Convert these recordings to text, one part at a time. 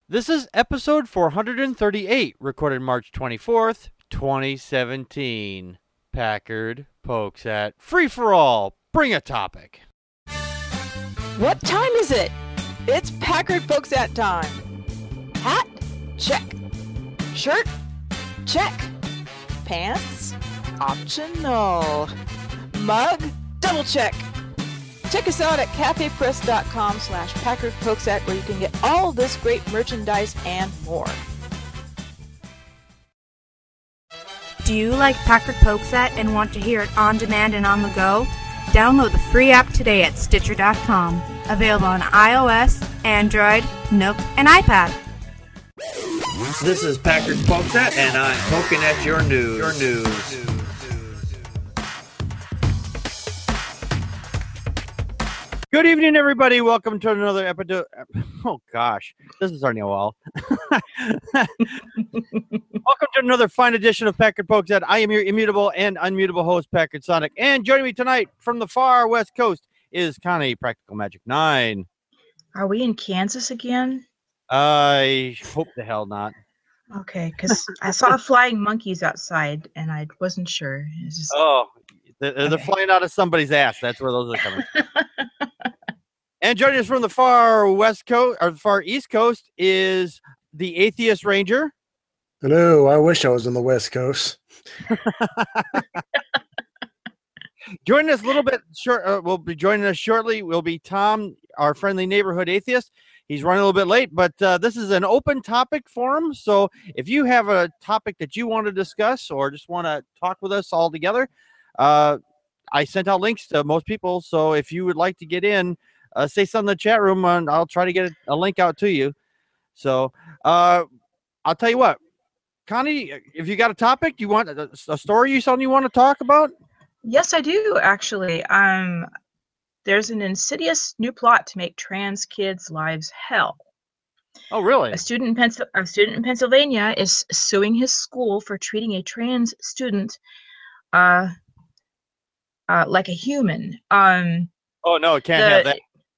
This is episode 438, recorded March 24th, 2017. Packard pokes at Free For All. Bring a topic. What time is it? It's Packard Pokes at time. Hat? Check. Shirt? Check. Pants? Optional. Mug? Double check. Check us out at cafepress.com/PackardPokesAt, where you can get all this great merchandise and more. Do you like Packard Pokesat and want to hear it on demand and on the go? Download the free app today at Stitcher.com. Available on iOS, Android, Nook, and iPad. This is Packard Pokesat, and I'm poking at your news. Good evening, everybody. Welcome to another episode. Oh, gosh. This is starting well. Welcome to another fine edition of Packard Pokesat. I am your immutable and unmutable host, Packard Sonic. And joining me tonight from the far west coast is Connie, Practical Magic 9. Are we in Kansas again? I hope the hell not. Okay, because I saw flying monkeys outside, and I wasn't sure. Just... Oh, they're flying out of somebody's ass. That's where those are coming from. And joining us from the far west coast, or far east coast, is the Atheist Ranger. Hello, I wish I was on the west coast. Joining us a little bit short, will be joining us shortly. Will be Tom, our friendly neighborhood atheist. He's running a little bit late, but this is an open topic forum. So if you have a topic that you want to discuss or just want to talk with us all together, I sent out links to most people. So if you would like to get in, say something in the chat room, and I'll try to get a link out to you. So I'll tell you what, Connie, if you got a topic, you want a story you want to talk about? Yes, I do, actually. There's an insidious new plot to make trans kids' lives hell. Oh, really? A student in Pennsylvania is suing his school for treating a trans student like a human. Oh, no, it can't have that.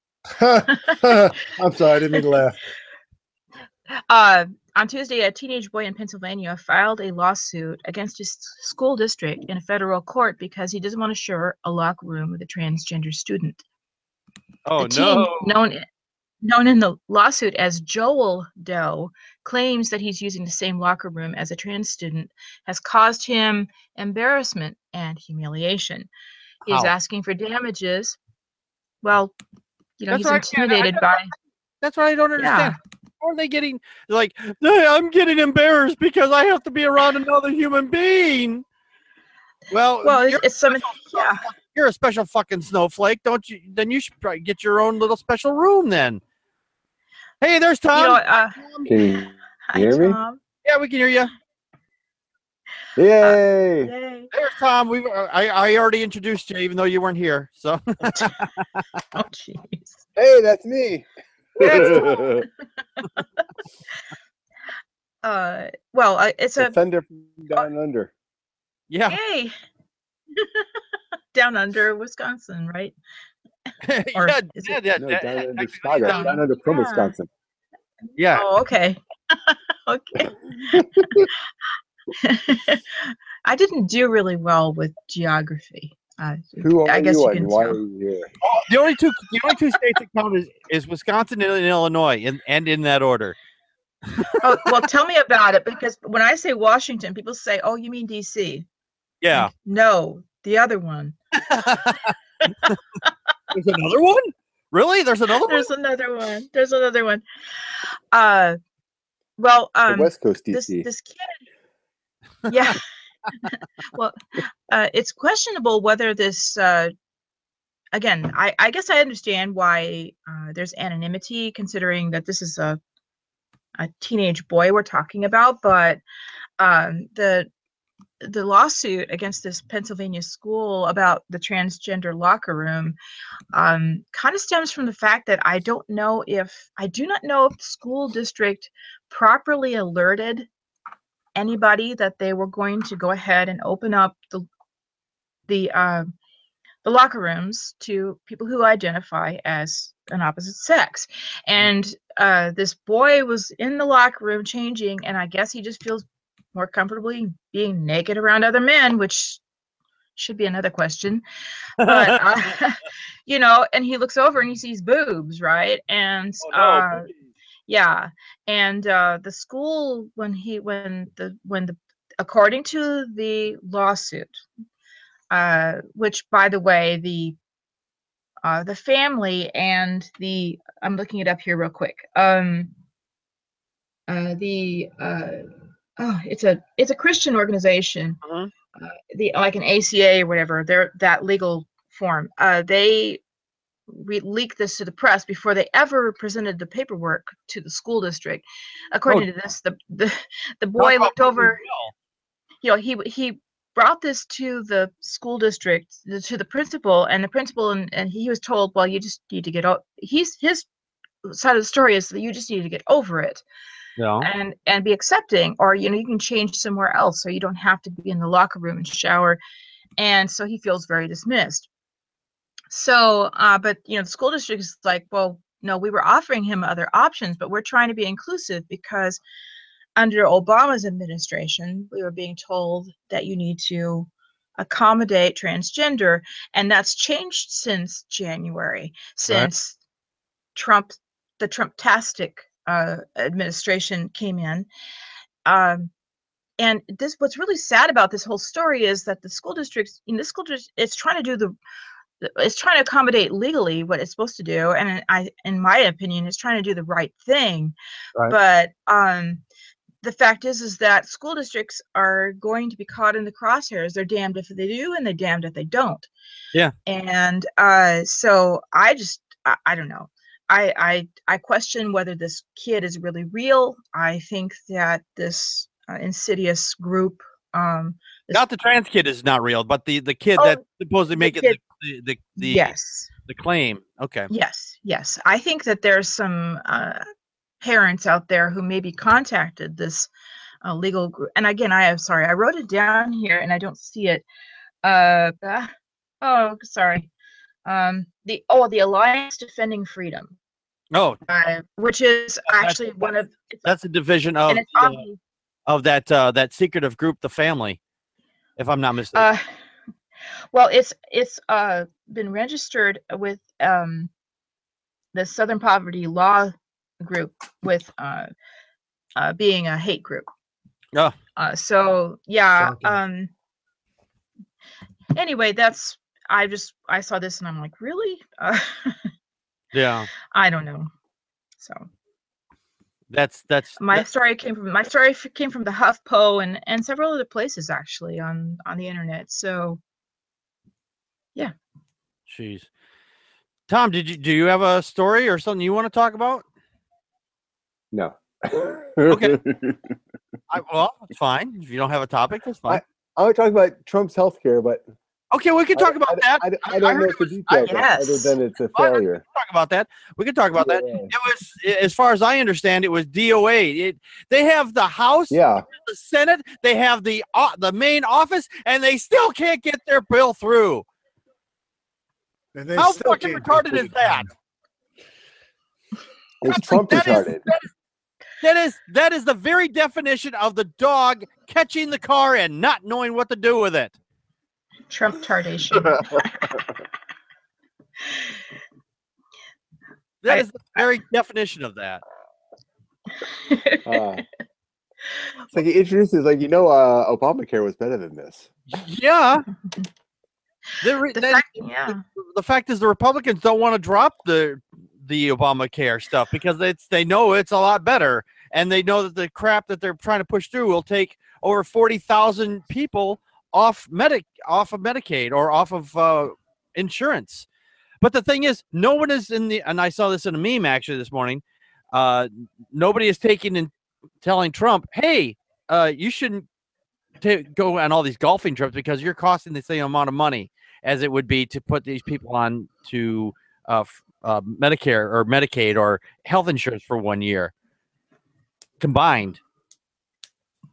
I'm sorry, I didn't mean to laugh. On Tuesday, a teenage boy in Pennsylvania filed a lawsuit against his school district in a federal court because he doesn't want to share a locker room with a transgender student. Oh, the teen, known in the lawsuit as Joel Doe, claims that he's using the same locker room as a trans student has caused him embarrassment and humiliation. He's asking for damages. Well, he's intimidated by... That's what I don't understand. Yeah. How are they getting, like, hey, I'm getting embarrassed because I have to be around another human being? Well, it's some... Yeah. You're a special fucking snowflake, don't you? Then you should probably get your own little special room then. Hey, there's Tom. Can you hear me? Tom. Yeah, we can hear you. Yay! There's Tom. I already introduced you, even though you weren't here. So. Oh, jeez. Hey, that's me. It's a Defender from Down Under. Yeah. Hey. Down under Wisconsin, right? No, down under Chicago. Down under from Wisconsin. Yeah. Oh, okay. Okay. I didn't do really well with geography. Who are I guess you you and can why tell. are you here? The only two states that count is Wisconsin and Illinois, and in that order. Oh, well, tell me about it, because when I say Washington, people say, "Oh, you mean D.C.?" Yeah. Like, no, the other one. There's another one? Really? There's another one? There's another one. The West Coast DC. This kid. Yeah. Well, it's questionable whether this. Again, I guess I understand why there's anonymity, considering that this is a teenage boy we're talking about, but the lawsuit against this Pennsylvania school about the transgender locker room kind of stems from the fact that I do not know if the school district properly alerted anybody that they were going to go ahead and open up the the locker rooms to people who identify as an opposite sex. And this boy was in the locker room changing, and I guess he just feels more comfortably being naked around other men, which should be another question. But you know, and he looks over and he sees boobs, right? And yeah, and the school, according to the lawsuit, which, by the way, the family and I'm looking it up here real quick. It's a Christian organization, like an ACA or whatever. They're that legal form. They leaked this to the press before they ever presented the paperwork to the school district. According to this, the boy looked over. You know, he brought this to the school district, to the principal, and the principal, and he was told, well, you just need to get over. His side of the story is that you just need to get over it. Yeah. And be accepting, or you know, you can change somewhere else, so you don't have to be in the locker room and shower. And so he feels very dismissed. So, but you know, the school district is like, well, no, we were offering him other options, but we're trying to be inclusive because under Obama's administration, we were being told that you need to accommodate transgender, and that's changed since January, since the Trump-tastic administration came in. And what's really sad about this whole story is that the school district, it's trying to it's trying to accommodate legally what it's supposed to do, and in my opinion, it's trying to do the right thing. Right. But the fact is that school districts are going to be caught in the crosshairs. They're damned if they do, and they're damned if they don't. Yeah. And so I don't know. I question whether this kid is really real. I think that this insidious group. Not the trans kid is not real, but the kid that's supposedly making the yes, the claim. Okay. Yes. I think that there's some parents out there who maybe contacted this legal group. And again, I wrote it down here and I don't see it. Sorry. The Alliance Defending Freedom. Oh, which is actually that's a division of that secretive group, the Family, if I'm not mistaken. Well, it's been registered with the Southern Poverty Law Group with being a hate group. Oh. So yeah. Anyway, I saw this and I'm like, really? Yeah. I don't know. So. That's my story came from the HuffPo and several other places actually on the internet. So yeah. Jeez. Tom, do you have a story or something you want to talk about? No. Okay. Well, it's fine. If you don't have a topic, that's fine. I would talk about Trump's healthcare, but okay, we can talk about that. I don't know the details other than it's a failure. We can talk about that. It was, as far as I understand, it was DOA. They have the House, the Senate, they have the main office, and they still can't get their bill through. How fucking retarded is that? Is Trump retarded? That is the very definition of the dog catching the car and not knowing what to do with it. Trump tardation. That is the very definition of that. It's like he introduces, Obamacare was better than this. Yeah. The fact is, the Republicans don't want to drop the Obamacare stuff because they know it's a lot better, and they know that the crap that they're trying to push through will take over 40,000 people off of Medicaid or off of insurance. But the thing is, no one is and I saw this in a meme actually this morning. Nobody is taking and telling Trump, hey, you shouldn't go on all these golfing trips because you're costing the same amount of money as it would be to put these people on to Medicare or Medicaid or health insurance for 1 year combined.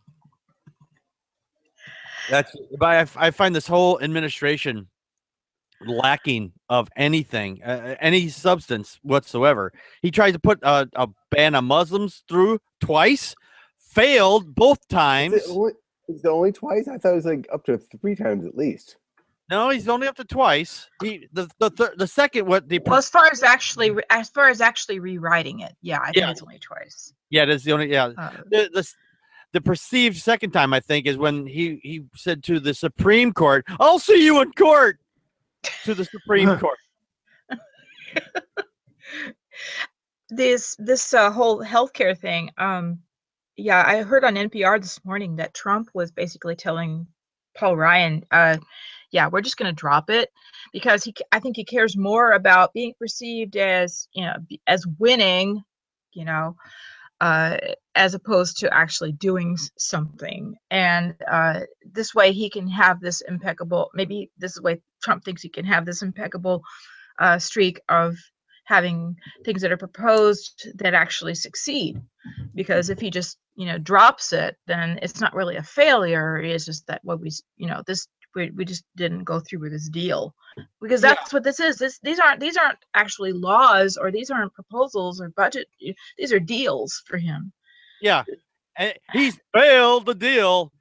But I find this whole administration lacking of anything, any substance whatsoever. He tried to put a ban on Muslims through twice, failed both times. Is it only twice? I thought it was like up to 3 times at least. No, he's only up to twice. The second as far as actually rewriting it, I think it's only twice. Yeah, that's the only the perceived second time, I think, is when he said to the Supreme Court, "I'll see you in court." To the Supreme Court. This whole healthcare thing. I heard on NPR this morning that Trump was basically telling Paul Ryan, we're just going to drop it because I think he cares more about being perceived as, as winning, as opposed to actually doing something. And this way he can have this impeccable, maybe this is the way Trump thinks he can have this impeccable streak of having things that are proposed that actually succeed. Because if he just, drops it, then it's not really a failure. It's just that we just didn't go through with this deal, because that's what this is. These aren't actually laws, or these aren't proposals or budget. These are deals for him. Yeah, and he's failed the deal.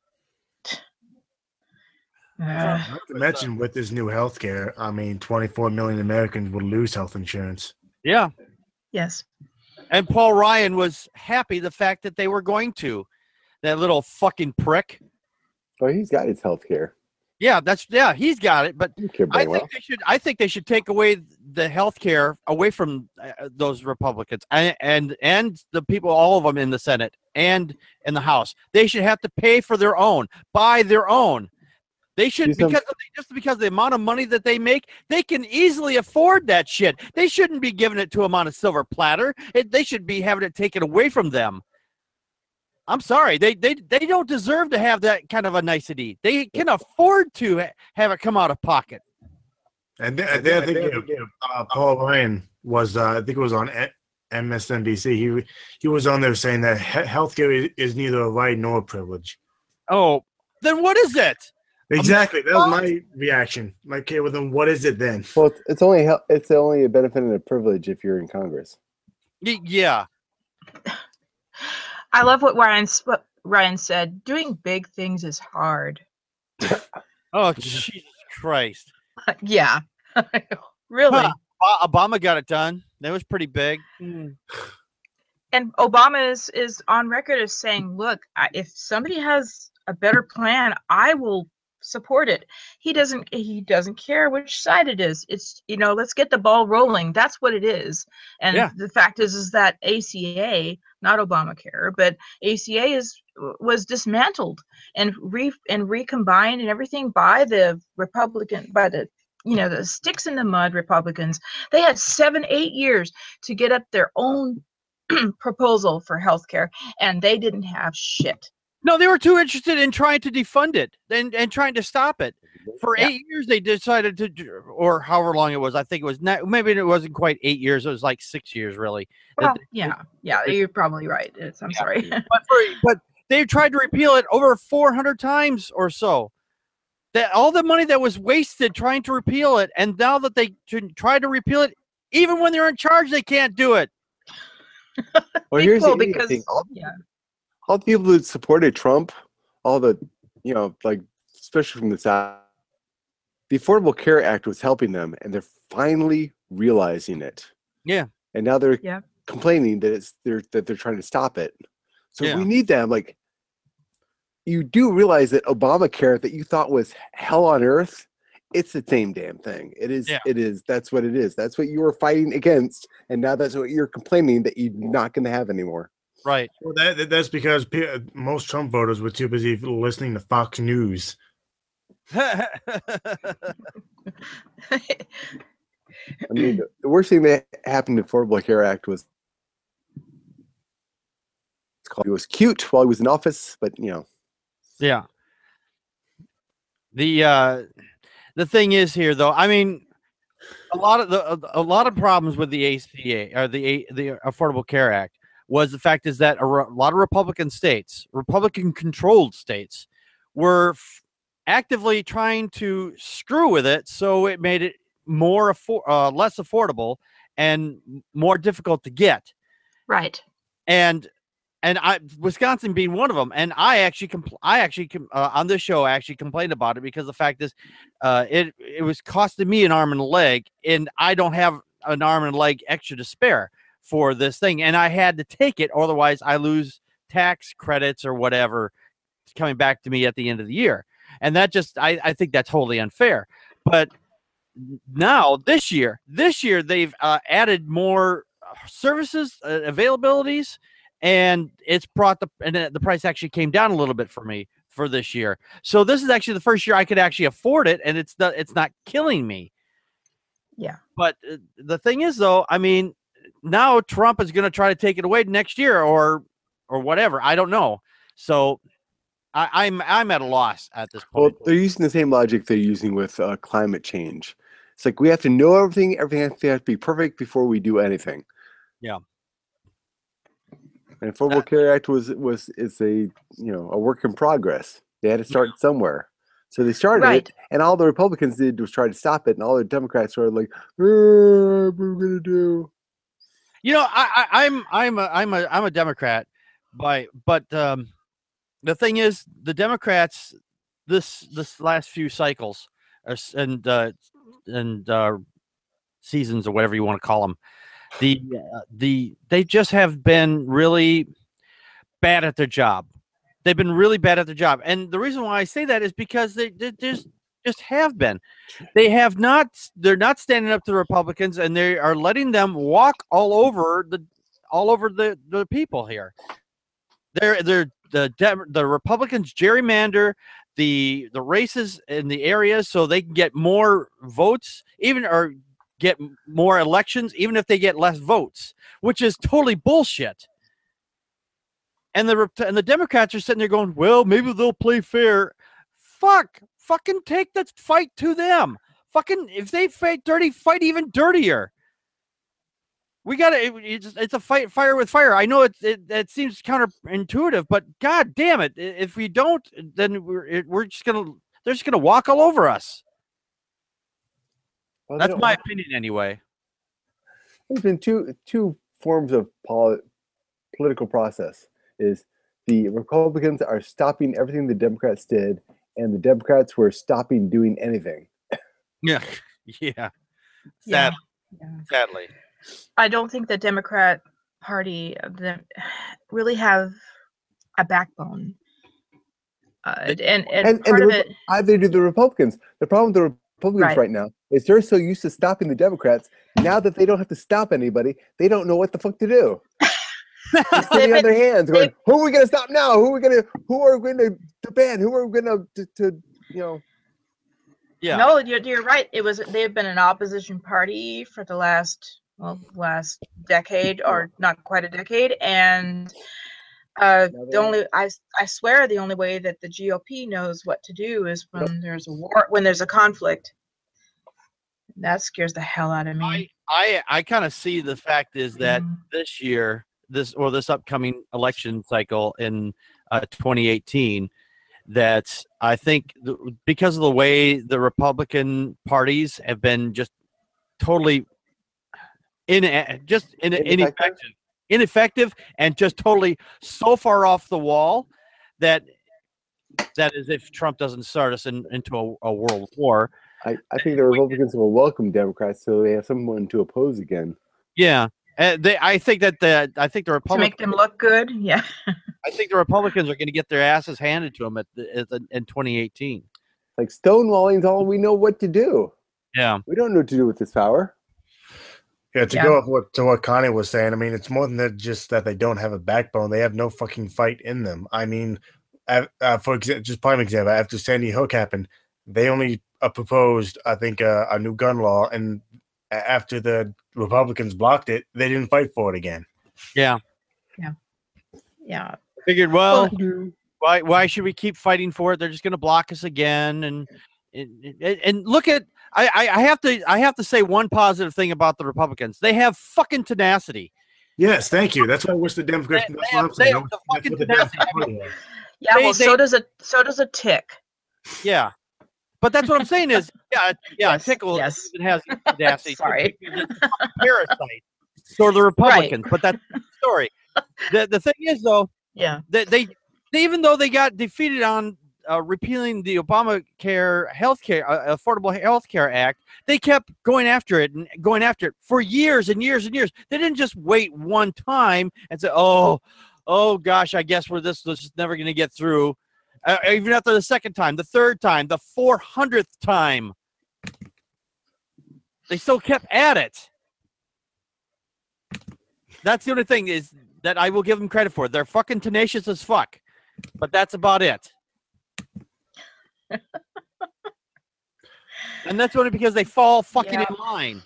Not to mention, with this new health care, 24 million Americans will lose health insurance. Yeah. Yes. And Paul Ryan was happy the fact that they were going to. That little fucking prick. Oh, he's got his health care. Yeah, he's got it. But I think they should take away the health care away from those Republicans and the people, all of them in the Senate and in the House. They should have to pay for their own, buy their own. They should, just because of the amount of money that they make, they can easily afford that shit. They shouldn't be giving it to them on a silver platter. They should be having it taken away from them. I'm sorry. They don't deserve to have that kind of a nicety. They can afford to have it come out of pocket. And I think Paul Ryan was, I think it was on MSNBC. He was on there saying that healthcare is neither a right nor a privilege. Oh, then what is it? Exactly. That was my reaction. Okay, well then what is it then? Well, it's only a benefit and a privilege if you're in Congress. Yeah. I love what Ryan said. Doing big things is hard. Oh, Jesus Christ. Yeah. Really. Obama got it done. That was pretty big. And Obama is on record as saying, look, if somebody has a better plan, I will support it. He doesn't care which side it is. It's, let's get the ball rolling. That's what it is. And the fact is that ACA, not Obamacare, but ACA was dismantled and recombined and everything by the the sticks in the mud Republicans. They had 7-8 years to get up their own proposal for healthcare, and they didn't have shit. No, they were too interested in trying to defund it and trying to stop it. For 8 years, they decided to, or however long it was. I think it was maybe it wasn't quite 8 years. It was like 6 years, really. Well, you're probably right. I'm sorry. But they tried to repeal it over 400 times or so. That all the money that was wasted trying to repeal it, and now that they try to repeal it, even when they're in charge, they can't do it. Well, here's the thing. All the people that supported Trump, all the, especially from the South, the Affordable Care Act was helping them, and they're finally realizing it. Yeah. And now they're complaining that they're trying to stop it. So we need them. Like, you do realize that Obamacare that you thought was hell on earth, it's the same damn thing. It is. Yeah. It is. That's what it is. That's what you were fighting against, and now that's what you're complaining that you're not going to have anymore. Right. Well, that's because most Trump voters were too busy listening to Fox News. I mean, the worst thing that happened to the Affordable Care Act was it was cute while he was in office, but Yeah. The thing is here, though. I mean, a lot of problems with the ACA or the Affordable Care Act was the fact is that a lot of Republican states, Republican-controlled states, were actively trying to screw with it, so it made it less affordable and more difficult to get. Right. And Wisconsin being one of them. And I actually on this show, I actually complained about it because the fact is, it was costing me an arm and a leg, and I don't have an arm and a leg extra to spare for this thing. And I had to take it. Otherwise I lose tax credits or whatever coming back to me at the end of the year. And that just, I think that's totally unfair. But now this year they've added more services, availabilities, and it's brought the price actually came down a little bit for me for this year. So this is actually the first year I could actually afford it, and it's not killing me. Yeah. But the thing is, though, I mean, now Trump is going to try to take it away next year or whatever. I don't know. So I'm at a loss at this point. Well, they're using the same logic they're using with climate change. It's like we have to know everything. Everything has to be perfect before we do anything. Yeah. And Affordable Care Act is a work in progress. They had to start somewhere. So they started it, and all the Republicans did was try to stop it, and all the Democrats were like, "What are we gonna do?" You know, I'm a Democrat, but the thing is, the Democrats this last few cycles and seasons or whatever you want to call them, they just have been really bad at their job. They've been really bad at their job, and the reason why I say that is because they just have been. They're not standing up to the Republicans, and they are letting them walk all over the people here. The Republicans gerrymander the races in the areas so they can get more votes, or get more elections, even if they get less votes, which is totally bullshit. And the Democrats are sitting there going, well, maybe they'll play fair. Fucking take the fight to them. Fucking, if they fight dirty, fight even dirtier. We got to, it's a fire with fire. I know it seems counterintuitive, but God damn it. If we don't, then they're just going to walk all over us. Well, that's my opinion anyway. There's been two forms of political process. Is the Republicans are stopping everything the Democrats did, and the Democrats were stopping doing anything. Yeah. Sadly. I don't think the Democrat Party really have a backbone. And part of it, either do the Republicans. The problem with the Republicans right now is they're so used to stopping the Democrats. Now that they don't have to stop anybody, they don't know what the fuck to do. They're sitting on their hands, going, "Who are we going to stop now? Who are we going to ban? Who are we going to Yeah. No, you're right. They've been an opposition party for the last decade, or not quite a decade, and I swear the only way that the GOP knows what to do is when there's a war, when there's a conflict. That scares the hell out of me. I kind of see the fact is that this year, this upcoming election cycle in 2018, that I think because of the way the Republican parties have been just totally ineffective and just totally so far off the wall that is if Trump doesn't start us into a world war. I think the Republicans will welcome Democrats so they have someone to oppose again. Yeah. I think the Republicans to make them look good. Yeah. I think the Republicans are going to get their asses handed to them in 2018. Like stonewalling's all we know what to do. Yeah. We don't know what to do with this power. Yeah, go off to what Connie was saying, I mean, it's more than just that they don't have a backbone. They have no fucking fight in them. I mean, for example, just prime example, after Sandy Hook happened, they only proposed, I think, a new gun law, and after the Republicans blocked it, they didn't fight for it again. Yeah. I figured, well, why should we keep fighting for it? They're just going to block us again, and look at. I have to say one positive thing about the Republicans. They have fucking tenacity. Yes, thank you. That's why I wish the Democrats. Yeah, well, so does a tick. Yeah. But that's what I'm saying is, Yes, Tickle yes. even has the audacity. Sorry. Parasite. So the Republicans, but that's the story. The thing is, though, they even though they got defeated on repealing the Obamacare healthcare Affordable Health Care Act, they kept going after it for years and years and years. They didn't just wait one time and say, oh gosh, I guess this is never going to get through. Even after the second time, the third time, the 400th time, they still kept at it. That's the only thing is that I will give them credit for. They're fucking tenacious as fuck, but that's about it. And that's only because they fall fucking in line.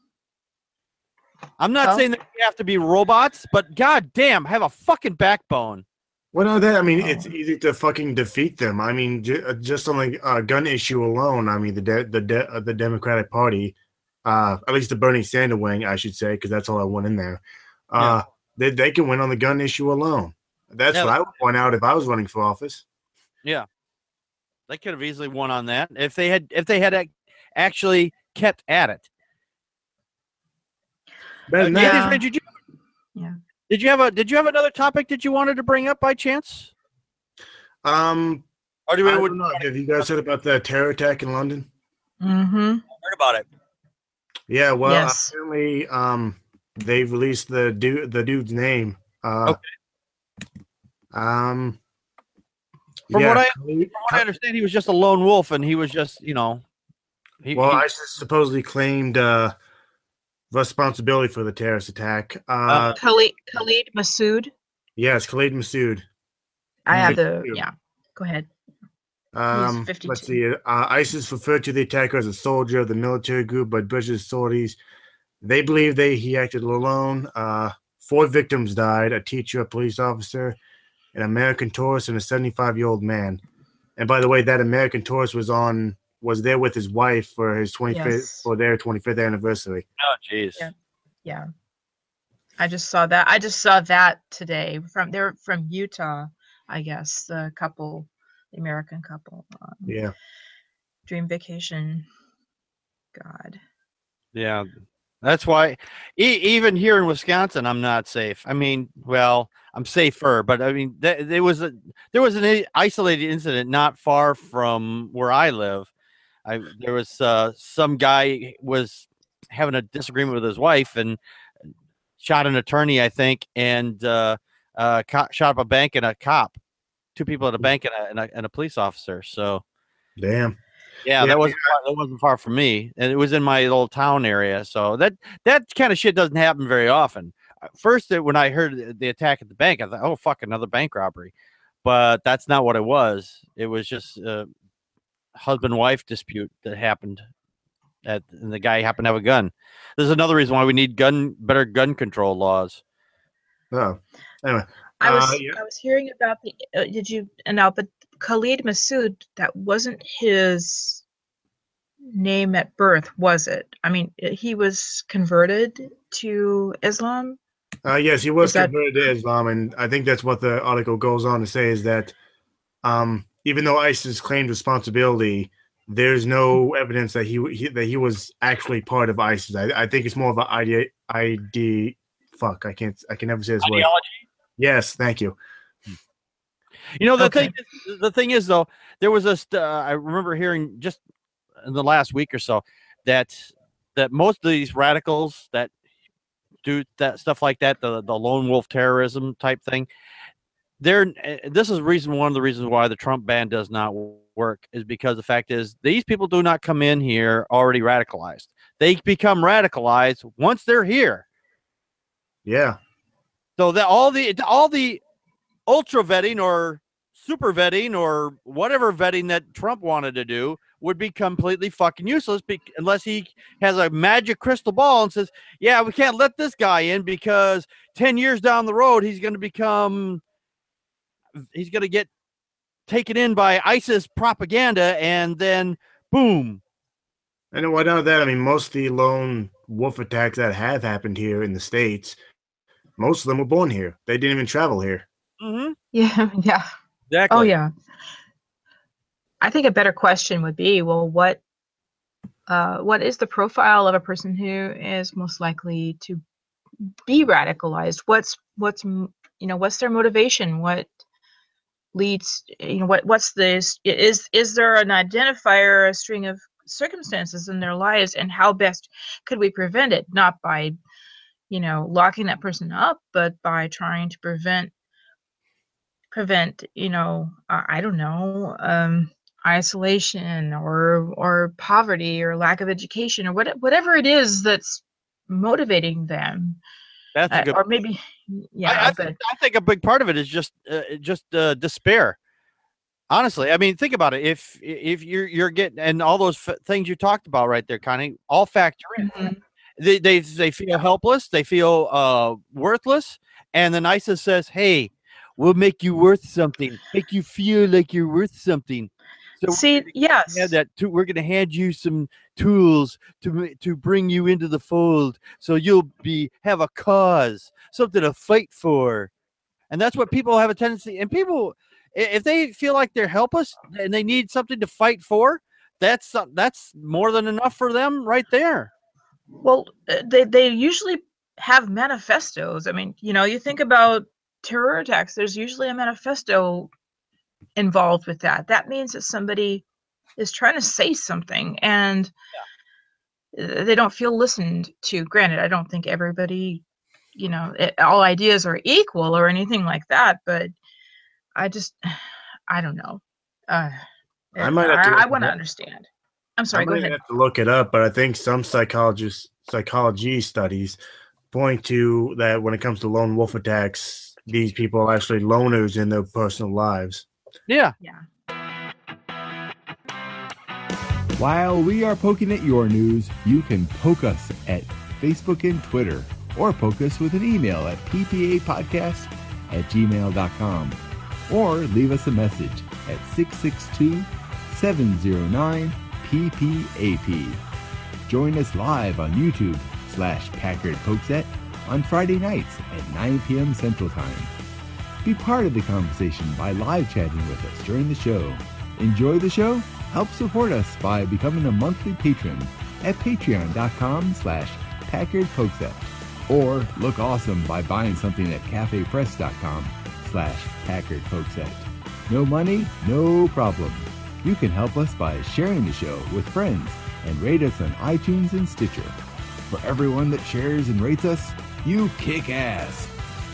I'm not saying that you have to be robots, but goddamn, have a fucking backbone. Well, no, I mean, it's easy to fucking defeat them. I mean, just on the gun issue alone, I mean, the Democratic Party, at least the Bernie Sanders wing, I should say, because that's all I want in there. They can win on the gun issue alone. That's what I would point out if I was running for office. Yeah, they could have easily won on that if they had actually kept at it. Did you have another topic that you wanted to bring up by chance? Or I don't know. Have you guys heard about the terror attack in London? Mm-hmm. I heard about it. Yeah, well, apparently, they've released the dude's name. From what I understand, he was just a lone wolf, and he was just, ISIS supposedly claimed responsibility for the terrorist attack. Khalid Massoud. Yes, Khalid Massoud. I have go ahead. He's 52. Let's see. ISIS referred to the attacker as a soldier of the military group, but British authorities, they believe he acted alone. 4 victims died: a teacher, a police officer, an American tourist, and a 75-year-old man. And by the way, that American tourist was there with his wife for his 25th anniversary. Oh, jeez. Yeah. I just saw that today. They're from Utah, I guess. The American couple. Dream vacation. God. Yeah. That's why even here in Wisconsin, I'm not safe. I mean, well, I'm safer, but I mean, there was an isolated incident not far from where I live. There was some guy was having a disagreement with his wife and shot an attorney, I think, and shot up a bank and a cop. 2 people at a bank and a police officer. So, damn. Yeah, that wasn't far from me, and it was in my little town area. So that kind of shit doesn't happen very often. First, when I heard the attack at the bank, I thought, "Oh fuck, another bank robbery," but that's not what it was. It was just a husband-wife dispute that happened, and the guy happened to have a gun. There's another reason why we need better gun control laws. Oh, anyway, I was hearing about but Khalid Massoud, that wasn't his name at birth, was it? I mean, he was converted to Islam? Yes, he was converted to Islam, and I think that's what the article goes on to say is that even though ISIS claimed responsibility, there's no evidence that he was actually part of ISIS. I think it's more of an fuck, I can never say this word. Ideology? Yes, thank you. The thing is, though, there was I remember hearing just in the last week or so that most of these radicals that do that stuff like that, the lone wolf terrorism type thing, this is one of the reasons why the Trump ban does not work, is because the fact is these people do not come in here already radicalized. They become radicalized once they're here. Yeah. So that all the ultra vetting or super vetting or whatever vetting that Trump wanted to do would be completely fucking useless unless he has a magic crystal ball and says, yeah, we can't let this guy in because 10 years down the road, he's going to get taken in by ISIS propaganda, and then boom. And why not that? I mean, most of the lone wolf attacks that have happened here in the States, most of them were born here. They didn't even travel here. Mm-hmm. Yeah. Exactly. Oh, yeah. I think a better question would be, well, what is the profile of a person who is most likely to be radicalized? What's their motivation? What leads, what's this? Is there an identifier, a string of circumstances in their lives, and how best could we prevent it? Not by, locking that person up, but by trying to prevent, I don't know, isolation or poverty or lack of education or whatever it is that's motivating them. That's a good. Or maybe, yeah. I think a big part of it is just despair. Honestly, I mean, think about it. If you're getting, and all those things you talked about right there, Connie, all factor in. Mm-hmm. They feel helpless. They feel worthless. And the nicest says, "Hey, we'll make you worth something. Make you feel like you're worth something." So see, yes, we're going to hand you some tools to bring you into the fold, so you'll have a cause, something to fight for, and that's what people have a tendency. And people, if they feel like they're helpless and they need something to fight for, that's more than enough for them right there. Well, they usually have manifestos. I mean, you think about terror attacks. There's usually a manifesto involved with that. That means that somebody is trying to say something, and they don't feel listened to. Granted, I don't think everybody, all ideas are equal or anything like that, but I don't know. I want to understand. I'm sorry, go ahead. I have to look it up, but I think some psychology studies point to that when it comes to lone wolf attacks, these people are actually loners in their personal lives. Yeah. While we are poking at your news, you can poke us at Facebook and Twitter, or poke us with an email at ppapodcast@gmail.com, or leave us a message at 662-709-PPAP. Join us live on YouTube/Packard Pokesett on Friday nights at 9 p.m. Central Time. Be part of the conversation by live chatting with us during the show. Enjoy the show? Help support us by becoming a monthly patron at patreon.com/Packard Pokesett, or look awesome by buying something at cafepress.com/Packard Pokesett. No money, no problem. You can help us by sharing the show with friends and rate us on iTunes and Stitcher. For everyone that shares and rates us, you kick ass.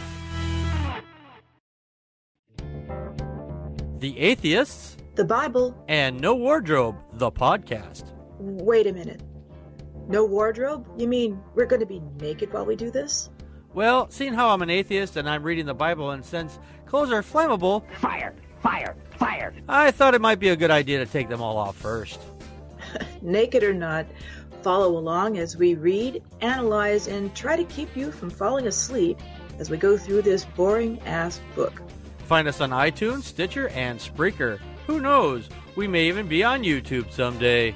The Atheists, The Bible. and No Wardrobe, the podcast. Wait a minute. No wardrobe? You mean we're going to be naked while we do this? Well, seeing how I'm an atheist and I'm reading the Bible, and since clothes are flammable, Fire! Fire! Fire! I thought it might be a good idea to take them all off first. Naked or not, follow along as we read, analyze, and try to keep you from falling asleep as we go through this boring-ass book. Find us on iTunes, Stitcher, and Spreaker. Who knows? We may even be on YouTube someday.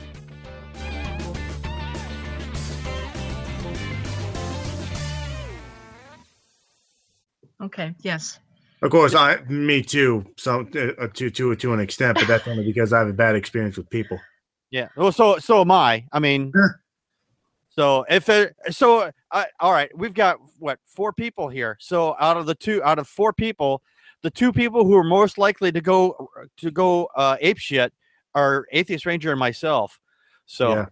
Okay, yes. Of course, me too. To an extent, but that's only because I have a bad experience with people. Yeah. Well, so am I. I mean, so all right, we've got 4 people here. So out of 4 people, the 2 people who are most likely to go apeshit are Atheist Ranger and myself. So, yeah.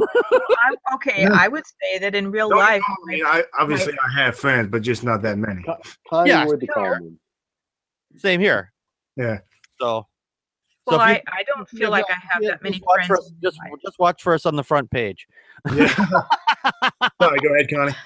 I would say that in real life. I have friends, but just not that many. Connie Yeah, would call them. Same here. Yeah. So. Well, so I don't feel like I have that many friends. Just watch for us on the front page. Yeah. Sorry, go ahead, Connie.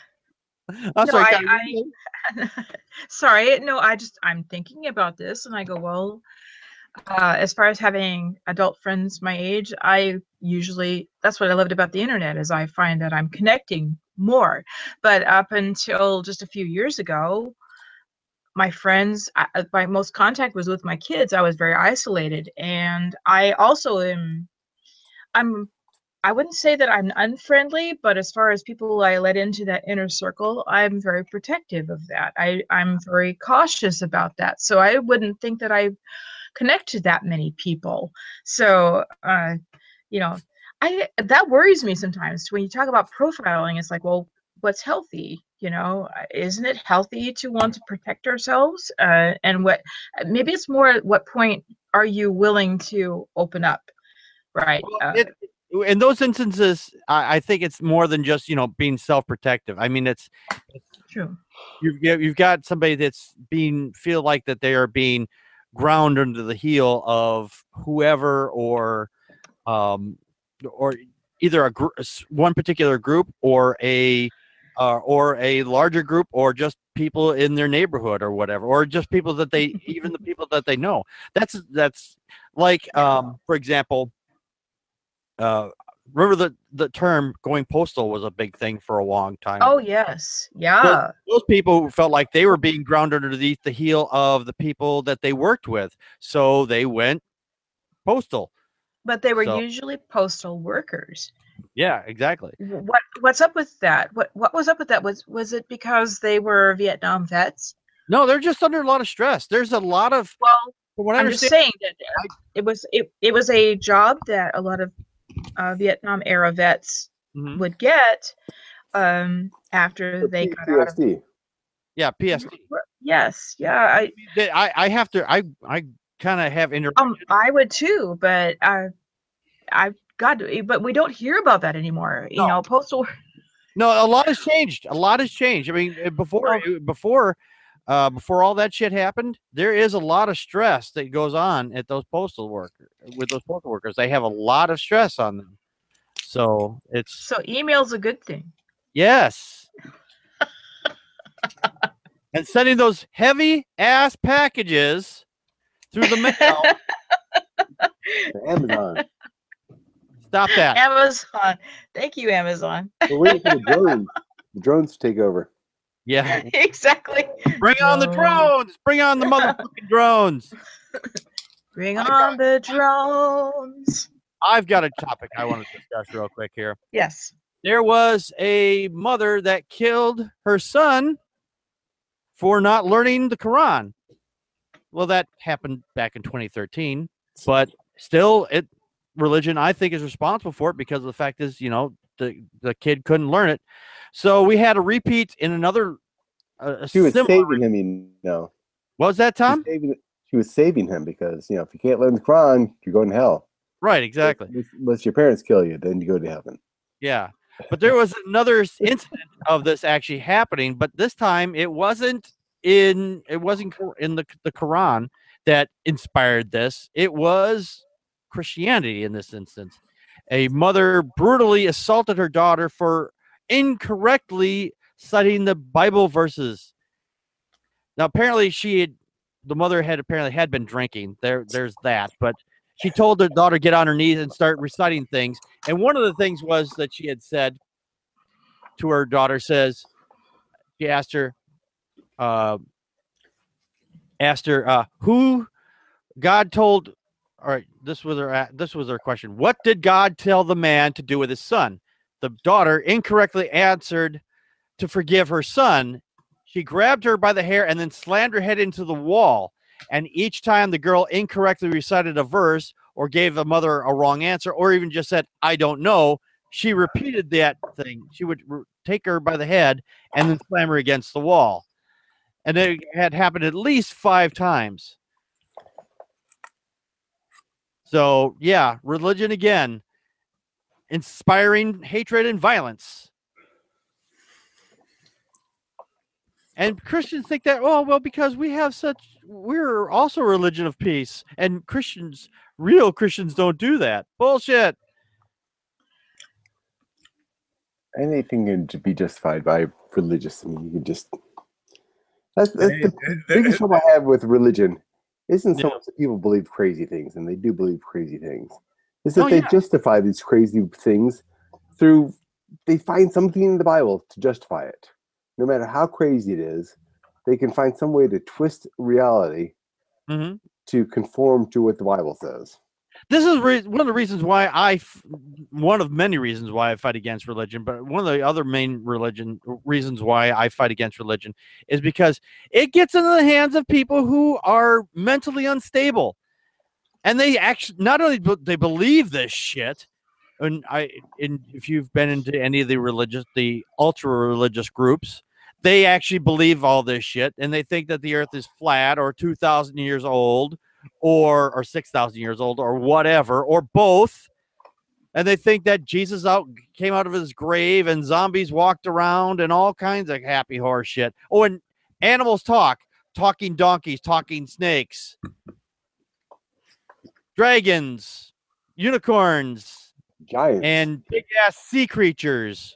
Sorry, no, I'm thinking about this and I go, well, as far as having adult friends my age, that's what I loved about the internet, is I find that I'm connecting more. But up until just a few years ago, my friends, my most contact was with my kids. I was very isolated, and I also I wouldn't say that I'm unfriendly, but as far as people I let into that inner circle, I'm very protective of that. I'm very cautious about that. So I wouldn't think that I connect to that many people. So, you know, that worries me sometimes when you talk about profiling. It's like, well, what's healthy? You know, isn't it healthy to want to protect ourselves? And maybe it's more at what point are you willing to open up, right? In those instances, I think it's more than just, you know, being self-protective. I mean, it's true. You've got somebody that's feel like that they are being ground under the heel of whoever, or either one particular group, or a larger group, or just people in their neighborhood or whatever, or just people that they even the people that they know. That's like, for example, remember the term going postal was a big thing for a long time. Oh yes, yeah. Those people who felt like they were being ground underneath the heel of the people that they worked with, so they went postal. But they were usually postal workers. Yeah, exactly. What's up with that? What was up with that? Was it because they were Vietnam vets? No, they're just under a lot of stress. There's a lot of, well, I'm just saying that it was a job that a lot of Vietnam era vets would get after they got out of. Yeah, PSD. Yes, yeah. I have to. I kind of have I would too, but but we don't hear about that anymore. No. You know, postal. No, a lot has changed. I mean, before all that shit happened, there is a lot of stress that goes on at those postal workers. They have a lot of stress on them. So email's a good thing. Yes. And sending those heavy ass packages through the mail. Amazon. Stop that. Amazon. Thank you, Amazon. We're waiting for the drones. The drones to take over. Yeah. Exactly. Bring on the drones. Bring on the motherfucking drones. Bring on the drones. I've got a topic I want to discuss real quick here. Yes. There was a mother that killed her son for not learning the Quran. Well, that happened back in 2013, but still, religion, I think, is responsible for it, because the fact is, you know, the kid couldn't learn it. So we had a repeat in another. She was saving him, you know. What was that, Tom? She was saving him because, you know, if you can't learn the Quran, you're going to hell. Right, exactly. Unless your parents kill you, then you go to heaven. Yeah, but there was another incident of this actually happening, but this time it wasn't in the Quran that inspired this. It was Christianity in this instance. A mother brutally assaulted her daughter for incorrectly citing the Bible verses. Now, apparently the mother had been drinking. There's that, but she told her daughter to get on her knees and start reciting things. And one of the things was that she had said to her daughter, she asked her who God told. All right, this was her question. What did God tell the man to do with his son? The daughter incorrectly answered to forgive her son. She grabbed her by the hair and then slammed her head into the wall. And each time the girl incorrectly recited a verse or gave the mother a wrong answer, or even just said, "I don't know," she repeated that thing. She would take her by the head and then slam her against the wall. And it had happened at least 5 times. So, yeah, religion again, inspiring hatred and violence. And Christians think that, because we're also a religion of peace. And real Christians don't do that. Bullshit. Anything can be justified by religious. I mean, you can just... That's the biggest trouble I have with religion. Isn't so much that people believe crazy things, and they do believe crazy things. It's that they justify these crazy things they find something in the Bible to justify it. No matter how crazy it is, they can find some way to twist reality to conform to what the Bible says. This is one of the reasons why one of many reasons why I fight against religion, but one of the other main reasons why I fight against religion is because it gets into the hands of people who are mentally unstable. And they actually not only they believe this shit, and if you've been into any of the ultra religious groups, they actually believe all this shit, and they think that the Earth is flat or 2,000 years old, or 6,000 years old, or whatever, or both. And they think that Jesus came out of his grave, and zombies walked around, and all kinds of happy horse shit. Oh, and animals talking donkeys, talking snakes, dragons, unicorns, giants, and big ass sea creatures.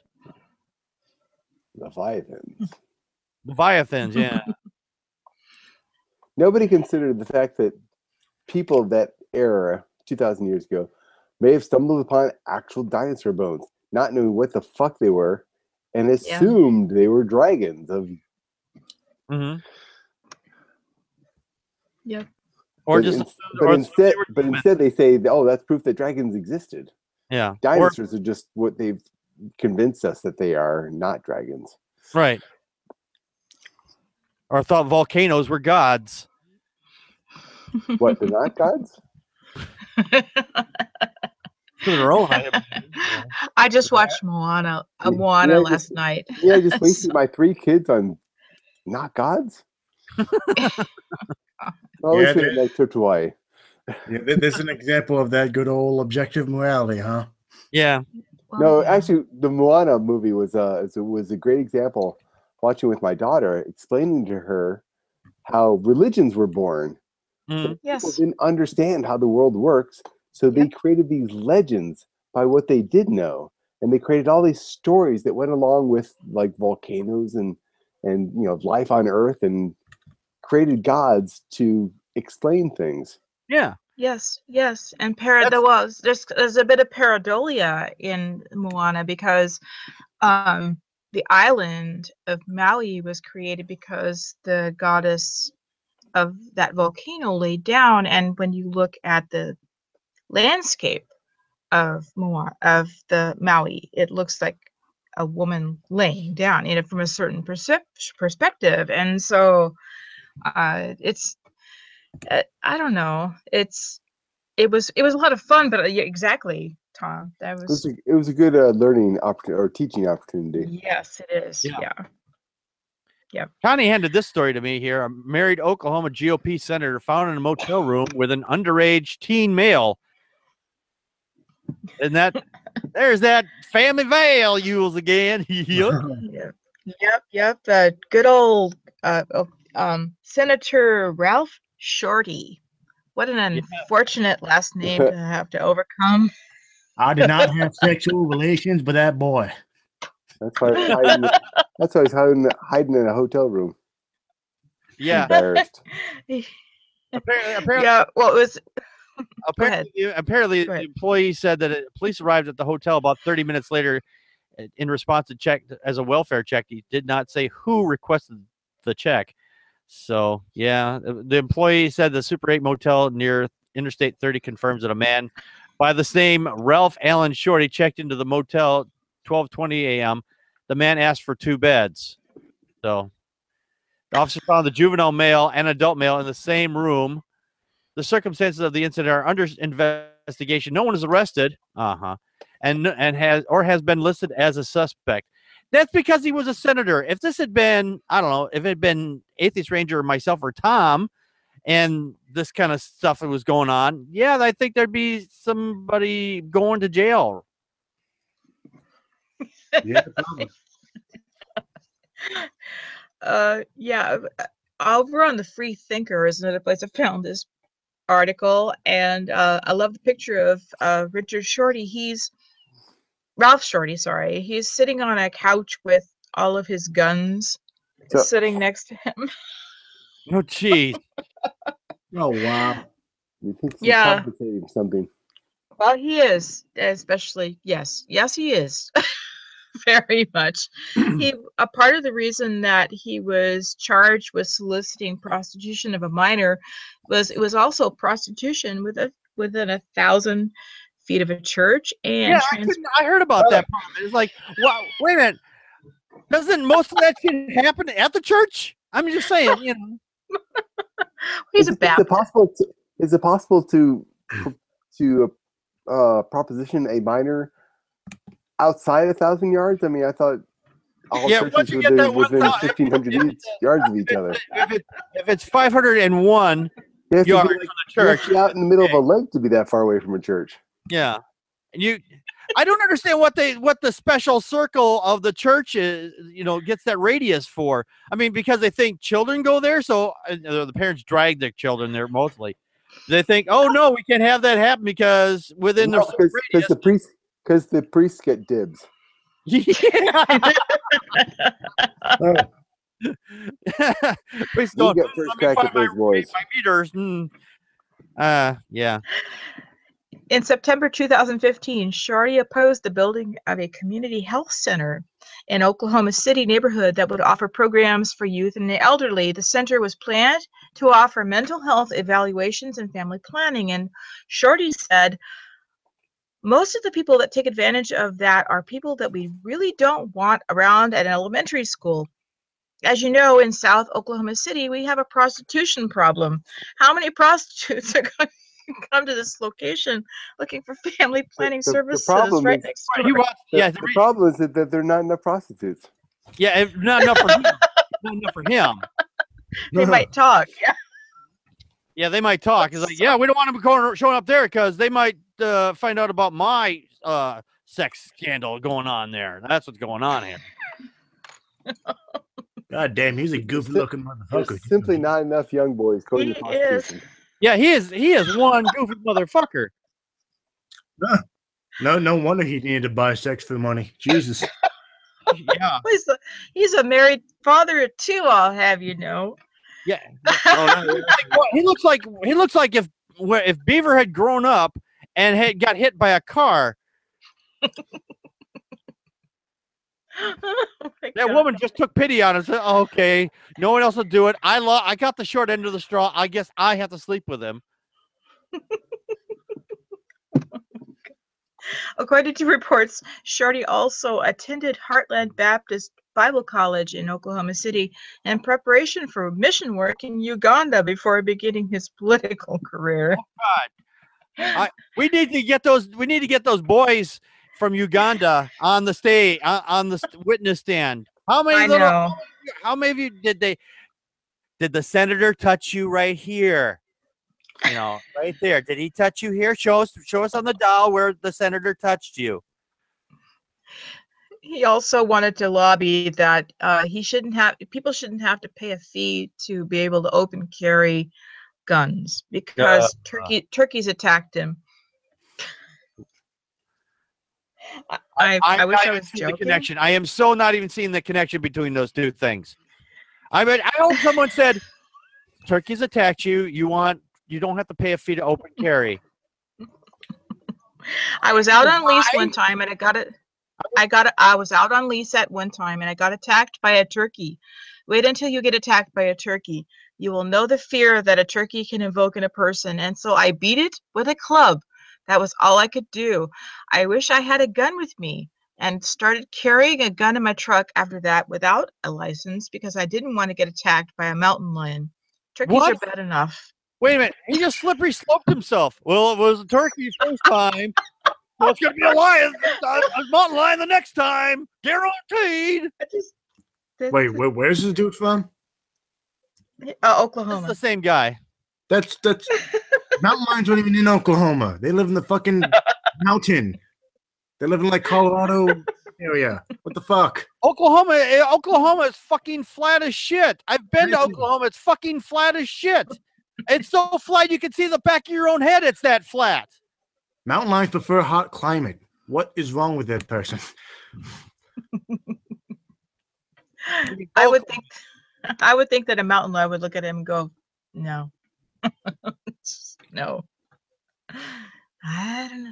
Leviathans, yeah. Nobody considered the fact that people of that era, 2,000 years ago, may have stumbled upon actual dinosaur bones, not knowing what the fuck they were, and assumed they were dragons. Yep. Or but instead they say, "Oh, that's proof that dragons existed." Yeah, dinosaurs are just what they've convinced us that they are, not dragons. Right. Or thought volcanoes were gods. What? They're not gods? I just watched Moana last night. Yeah, I just wasted my 3 kids on not gods. Always made that trip to Hawaii. Yeah, there's an example of that good old objective morality, huh? Yeah. No, actually, the Moana movie was a great example. Watching with my daughter, explaining to her how religions were born. People didn't understand how the world works, so they created these legends by what they did know, and they created all these stories that went along with like volcanoes and life on Earth, and created gods to explain things. Yeah. Yes. And there's a bit of pareidolia in Moana, because the island of Maui was created because the goddess of that volcano laid down, and when you look at the landscape of the Maui, it looks like a woman laying down, from a certain perspective, and so it's I don't know, it was a lot of fun, but exactly, Tom, that was it was a good learning opportunity or teaching opportunity. Yes, it is. Yeah. Connie handed this story to me here. A married Oklahoma GOP senator found in a motel room with an underage teen male. And there's that family values again. Yep. Good old Senator Ralph Shorty. What an unfortunate last name to have to overcome. I did not have sexual relations with that boy. That's why he's hiding in a hotel room. Yeah. Embarrassed. Apparently. Yeah. Well, it was. Apparently, the employee said that police arrived at the hotel about 30 minutes later in response to check as a welfare check. He did not say who requested the check. So, yeah, the employee said the Super 8 motel near Interstate 30 confirms that a man by the name Ralph Allen Shorty checked into the motel 12:20 a.m. The man asked for 2 beds. So, the officer found the juvenile male and adult male in the same room. The circumstances of the incident are under investigation. No one is arrested. And has been listed as a suspect. That's because he was a senator. If this had been, I don't know, if it had been Atheist Ranger or myself or Tom, and this kind of stuff that was going on, yeah, I think there'd be somebody going to jail. Yeah. Yeah. Over on the Free Thinker is another place I found this article, and I love the picture of Richard Shorty. Ralph Shorty, sorry. He's sitting on a couch with all of his guns sitting next to him. Oh, geez. Oh, wow. You think he's complicating something? Well, he is, especially, yes, he is. Very much. A part of the reason that he was charged with soliciting prostitution of a minor was it was also prostitution within 1,000 feet of a church. And I heard about that problem. It's like, wow, wait a minute. Doesn't most of that shit happen at the church? I'm just saying, He's a Baptist. Is it possible to proposition a minor outside 1,000 yards? I mean, I thought all churches were within 1,500 yards of each other. If it's 501 yards from the church, you have to be out in the middle of a lake to be that far away from a church. Yeah, and I don't understand what the special circle of the church is, gets that radius for. I mean, because they think children go there, so the parents drag their children there mostly. They think, oh no, we can't have that happen because within the radius. Because the priests get dibs. Yeah. Priests don't get first crack at those boys. My meters. Yeah. In September 2015, Shorty opposed the building of a community health center in Oklahoma City neighborhood that would offer programs for youth and the elderly. The center was planned to offer mental health evaluations and family planning. And Shorty said, most of the people that take advantage of that are people that we really don't want around at elementary school. As you know, in South Oklahoma City, we have a prostitution problem. How many prostitutes are going to come to this location looking for family planning services right next door? The problem is that there are not enough prostitutes. Yeah, not enough for him. Not enough for him. They might talk. Yeah. Yeah, they might talk. It's like, yeah, we don't want them showing up there because they might find out about my sex scandal going on there. That's what's going on here. God damn, he's a goofy-looking motherfucker. There's simply not enough young boys going to prostitution. Yeah, he is one goofy motherfucker. No wonder he needed to buy sex for money. Jesus. Yeah. He's a married father of two, I'll have you know. Yeah. He looks like if Beaver had grown up and got hit by a car. That woman just took pity on him and said, oh, okay, no one else will do it. I got the short end of the straw. I guess I have to sleep with him. According to reports, Shorty also attended Heartland Baptist Bible College in Oklahoma City in preparation for mission work in Uganda before beginning his political career. Oh, God. We need to get those boys from Uganda on the stage, on the witness stand. How many of you did the senator touch you right here? Right there. Did he touch you here? Show us on the dial where the senator touched you. He also wanted to lobby that people shouldn't have to pay a fee to be able to open carry guns because turkeys attacked him. I wish I was joking. The connection. I am so not even seeing the connection between those two things. I mean, I hope someone said, turkeys attacked you. You don't have to pay a fee to open carry. I was out on lease one time and I was out on lease at one time and I got attacked by a turkey. Wait until you get attacked by a turkey. You will know the fear that a turkey can evoke in a person. And so I beat it with a club. That was all I could do. I wish I had a gun with me and started carrying a gun in my truck after that without a license because I didn't want to get attacked by a mountain lion. Turkeys are bad enough. Wait a minute. He just slippery sloped himself. Well, it was a turkey first time. So it's going to be a lion, a mountain lion the next time. Guaranteed. Wait, where's this dude from? Oklahoma. That's the same guy. That's mountain lions aren't even in Oklahoma. They live in the fucking mountain. They live in like Colorado area. What the fuck? Oklahoma is fucking flat as shit. I've been to Oklahoma. It's fucking flat as shit. It's so flat you can see the back of your own head. It's that flat. Mountain lions prefer hot climate. What is wrong with that person? I would think that a mountain lion would look at him and go, no. No. I don't know.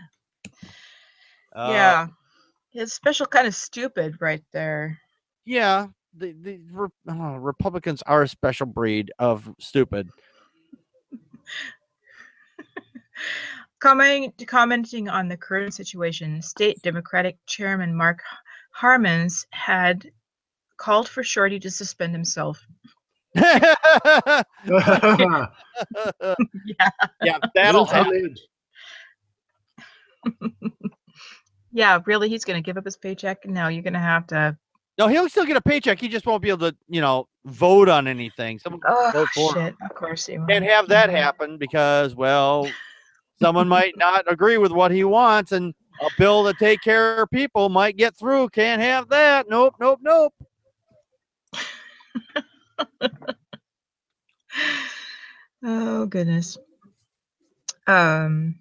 Yeah. It's special kind of stupid right there. Yeah. The Republicans are a special breed of stupid. Commenting on the current situation, State Democratic Chairman Mark Harmons had called for Shorty to suspend himself. Yeah, that'll happen. Yeah, really? He's going to give up his paycheck? No, you're going to have to. No, he'll still get a paycheck. He just won't be able to, vote on anything. Someone Oh, shit. Of course he will. can't have that happen because, well, someone might not agree with what he wants, and a bill to take care of people might get through. Can't have that. Nope, nope, nope. Oh, goodness. Well,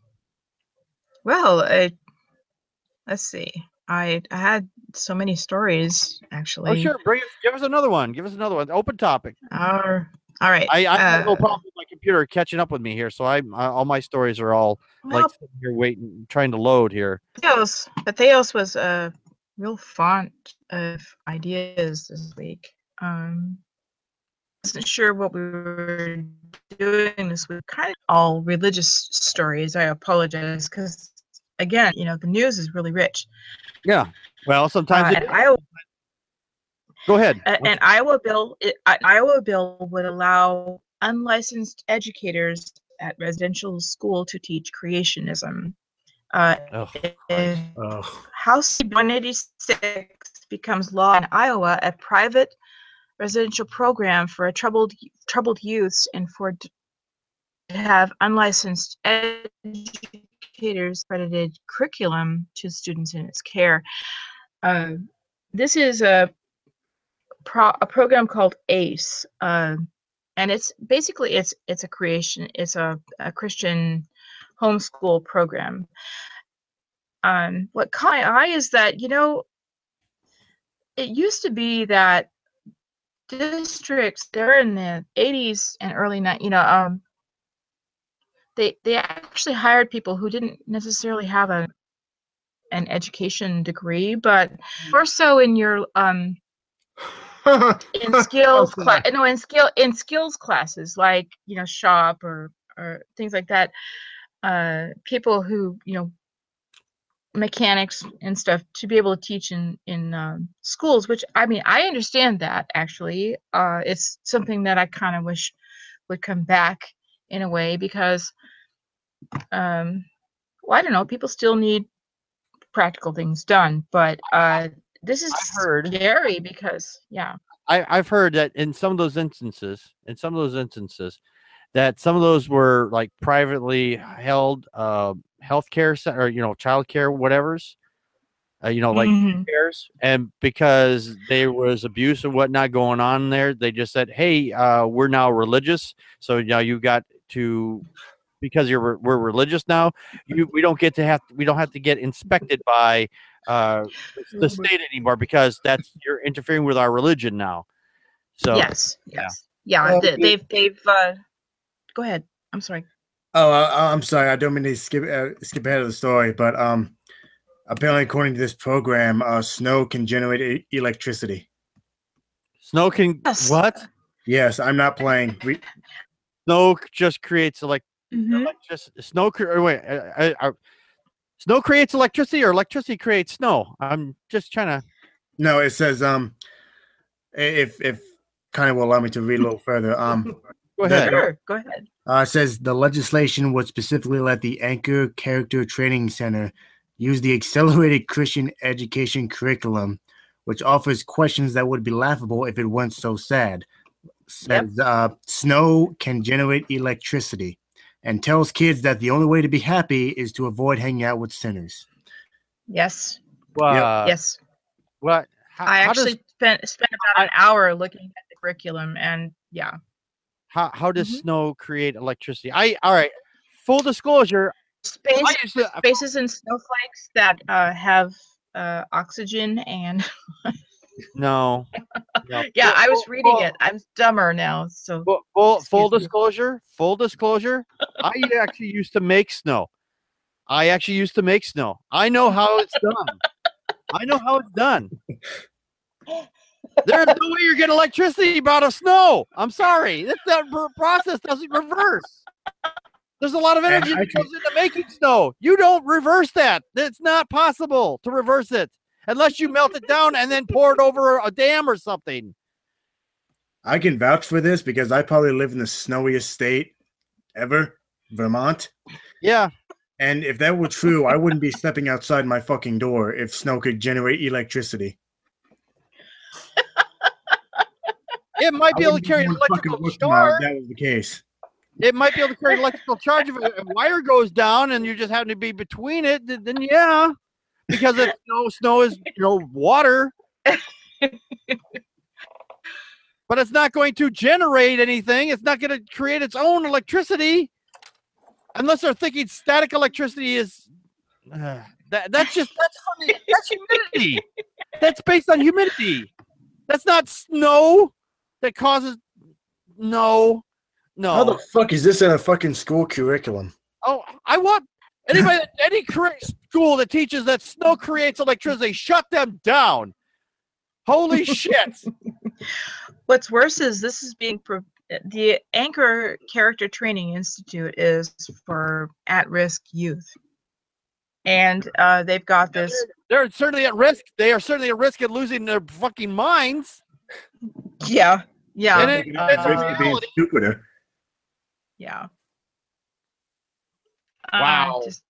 let's see. I had so many stories, actually. Oh, sure. Give us another one. Open topic. All right. I have no problem with my computer catching up with me here, so all my stories are all sitting here waiting, trying to load here. Theos was a real font of ideas this week. Wasn't sure what we were doing this week. Kind of all religious stories. I apologize because, again, the news is really rich. Yeah. Well, sometimes go ahead. An Iowa bill would allow unlicensed educators at residential school to teach creationism. House 186 becomes law in Iowa, a private residential program for troubled youths and for to have unlicensed educators accredited curriculum to students in its care. This is a program called ACE, and it's basically it's a Christian homeschool program. What caught my eye is that it used to be that districts there in the 80s and early 90s, they actually hired people who didn't necessarily have an education degree, but more so in your in skills in skills classes like shop or things like that. People who mechanics and stuff to be able to teach in schools, which I understand that actually. It's something that I kind of wish would come back in a way because I don't know, people still need practical things done, but this is scary because I've heard that in some of those instances that some of those were like privately held healthcare or childcare whatevers, cares, and because there was abuse and whatnot going on there, they just said, hey, we're now religious, so now you got to, because we're religious now, we don't have to get inspected by the state anymore because you're interfering with our religion now. So yes. They've go ahead. I'm sorry. Oh, I'm sorry. I don't mean to skip ahead of the story, but apparently, according to this program, snow can generate electricity. Snow can what? Yes, I'm not playing. Snow just creates Snow creates electricity, or electricity creates snow. I'm just trying to. No, it says if kind of will allow me to read a little further. Go ahead. Sure, go ahead. It says the legislation would specifically let the Anchor Character Training Center use the accelerated Christian education curriculum, which offers questions that would be laughable if it weren't so sad. Says snow can generate electricity, and tells kids that the only way to be happy is to avoid hanging out with sinners. Yes. Yes. What? I actually spent about an hour looking at the curriculum, and How does snow create electricity? All right. Full disclosure. Spaces and snowflakes that have oxygen and. No. Yeah, I was reading it. I'm dumber now. So full disclosure. I actually used to make snow. I know how it's done. There's no way you're getting electricity out of snow. I'm sorry. That process doesn't reverse. There's a lot of energy that goes into making snow. You don't reverse that. It's not possible to reverse it unless you melt it down and then pour it over a dam or something. I can vouch for this because I probably live in the snowiest state ever, Vermont. Yeah. And if that were true, I wouldn't be stepping outside my fucking door if snow could generate electricity. It might be able to carry an electrical charge. If that was the case. It might be able to carry an electrical charge if a wire goes down and you just happen to be between it. Then yeah, because it's snow is water. But it's not going to generate anything. It's not going to create its own electricity, unless they're thinking static electricity is. That's humidity. That's based on humidity. That's not snow that causes. No. How the fuck is this in a fucking school curriculum? Oh, I want any school that teaches that snow creates electricity, shut them down. Holy shit. What's worse is this is being the Anchor Character Training Institute is for at-risk youth, and they've got this. They're certainly at risk. They are certainly at risk of losing their fucking minds. Yeah. And it's being stupider. Yeah. Wow. Just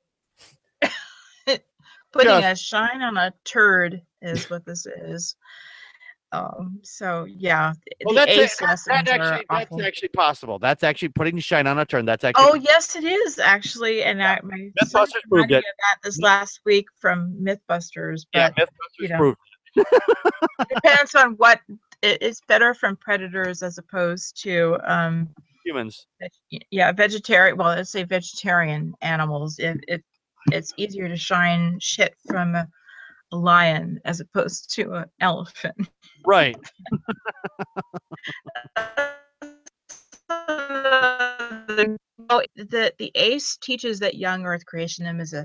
putting a shine on a turd is what this is. So yeah, that's actually possible. That's actually putting shine on a turd. That's actually. Oh yes, it is actually, and my son reminded me of that this last week from MythBusters. But MythBusters proved it depends on what it's better from predators as opposed to humans. Yeah, vegetarian. Well, let's say vegetarian animals. It's easier to shine shit from a lion as opposed to an elephant. Right. The ACE teaches that young Earth creationism is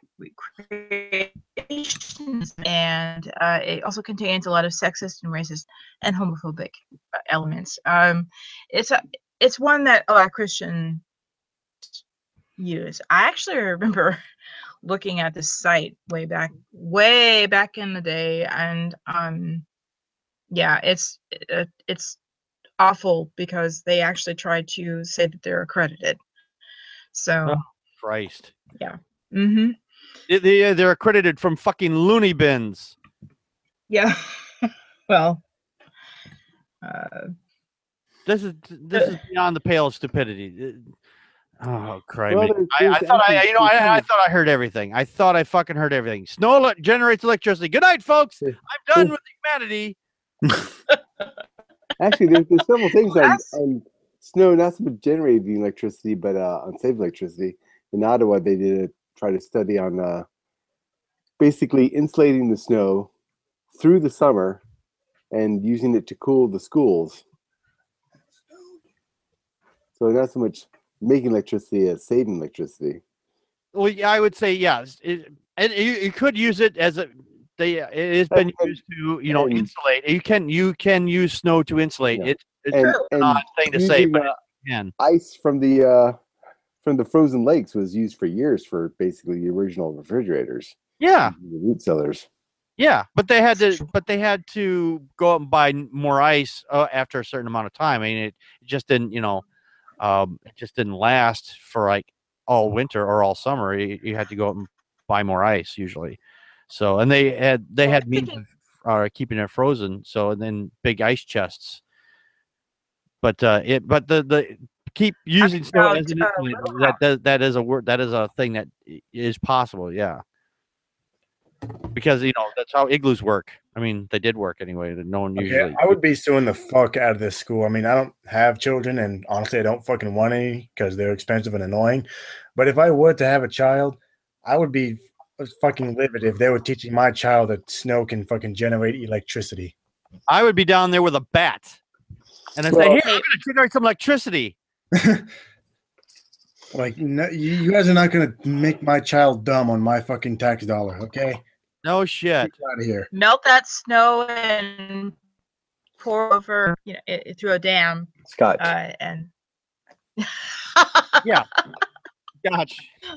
and it also contains a lot of sexist and racist and homophobic elements. It's one that a lot of Christians use. I actually remember looking at this site way back in the day, and yeah, it's awful because they actually try to say that they're accredited. So, Christ. Yeah. Mm-hmm. They're accredited from fucking loony bins. Yeah. Well. This is beyond the pale of stupidity. Oh, crap! Well, I thought I heard everything. I thought I fucking heard everything. Snow generates electricity. Good night, folks. I'm done with humanity. Actually, there's several things on snow, not so much generating electricity, but on saving electricity. In Ottawa, they did try to study on basically insulating the snow through the summer and using it to cool the schools. So not so much making electricity as saving electricity. Well, yeah, I would say yes. And you could use it as it has been used to insulate. You can use snow to insulate. Yeah. It's an odd thing to say, but you can. Ice from the frozen lakes was used for years for basically the original refrigerators. Yeah, the root cellars. Yeah, but they had to go out and buy more ice after a certain amount of time. I mean, it just didn't, it just didn't last for like all winter or all summer. You had to go out and buy more ice usually. So, and they had means of keeping it frozen. So, and then big ice chests. But the keep using snow as an insulator. That is a word. That is a thing that is possible. Yeah. Because that's how igloos work. I mean, they did work anyway. That no one usually. I would be suing the fuck out of this school. I mean, I don't have children, and honestly, I don't fucking want any because they're expensive and annoying. But if I were to have a child, I would be fucking livid if they were teaching my child that snow can fucking generate electricity. I would be down there with a bat, and I'd say, "Here, I'm going to generate some electricity." Like, no, you guys are not going to make my child dumb on my fucking tax dollar, okay? No shit. Get out of here. Melt that snow and pour over, through a dam. Scotch. And yeah, Scotch.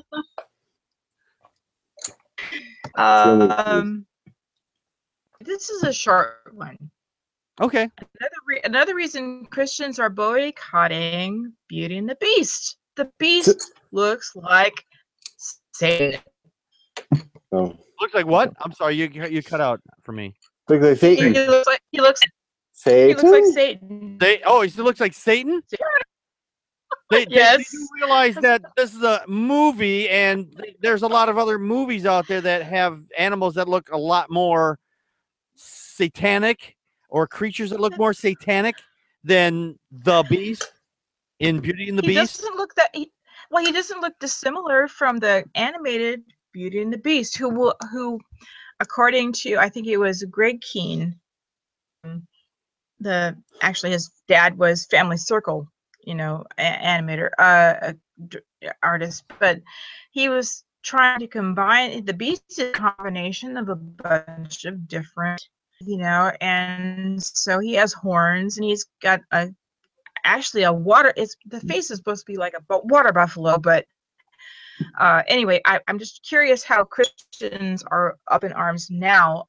This is a short one. Okay. Another reason Christians are boycotting Beauty and the Beast. The Beast looks like Satan. Oh. Looks like what? I'm sorry, you cut out for me. Looks like Satan. He looks Satan? like Satan. He looks like Satan? They Yes. do realize that this is a movie, and there's a lot of other movies out there that have animals that look a lot more satanic, or creatures that look more satanic than the Beast in Beauty and the Beast. He doesn't look dissimilar from the animated Beauty and the Beast, who according to, I think it was Greg Keane, actually his dad was Family Circle, animator, artist, but he was trying to combine the Beast is a combination of a bunch of different, and so he has horns, and he's got actually a water. The face is supposed to be like a water buffalo, but anyway, I'm just curious how Christians are up in arms now.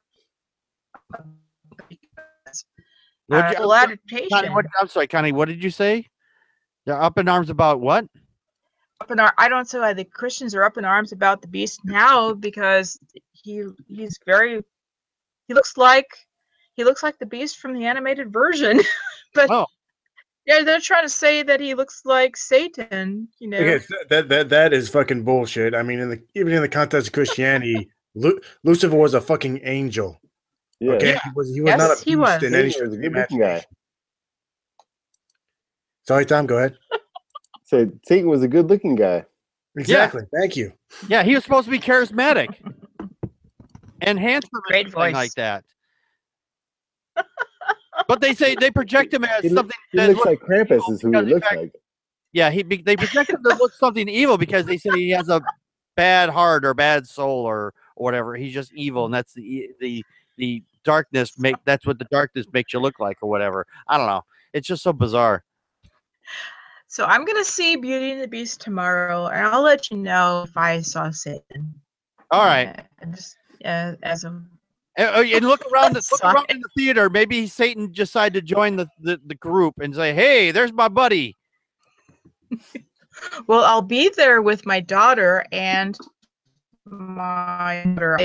Adaptation. I'm sorry, Connie. What did you say? They're up in arms about what? I don't say why the Christians are up in arms about the Beast now, because he looks like the Beast from the animated version, but yeah, they're trying to say that he looks like Satan. Okay, that is fucking bullshit. I mean, even in the context of Christianity, Lucifer was a fucking angel. Yeah. Okay, he was not a beast in any sort of guy. Sorry, Tom, go ahead. So Satan was a good-looking guy. Exactly. Yeah. Thank you. Yeah, he was supposed to be charismatic and handsome, great voice like that. But they project him as something. He looks like Krampus, is who he looks like. Yeah, they project him to look something evil because they say he has a bad heart or bad soul or whatever. He's just evil, and that's the darkness that's what the darkness makes you look like or whatever. I don't know. It's just so bizarre. So I'm gonna see Beauty and the Beast tomorrow, and I'll let you know if I saw Satan. All right. Just as a. And look around in the theater. Maybe Satan decided to join the group and say, "Hey, there's my buddy." Well, I'll be there with my daughter and my daughter.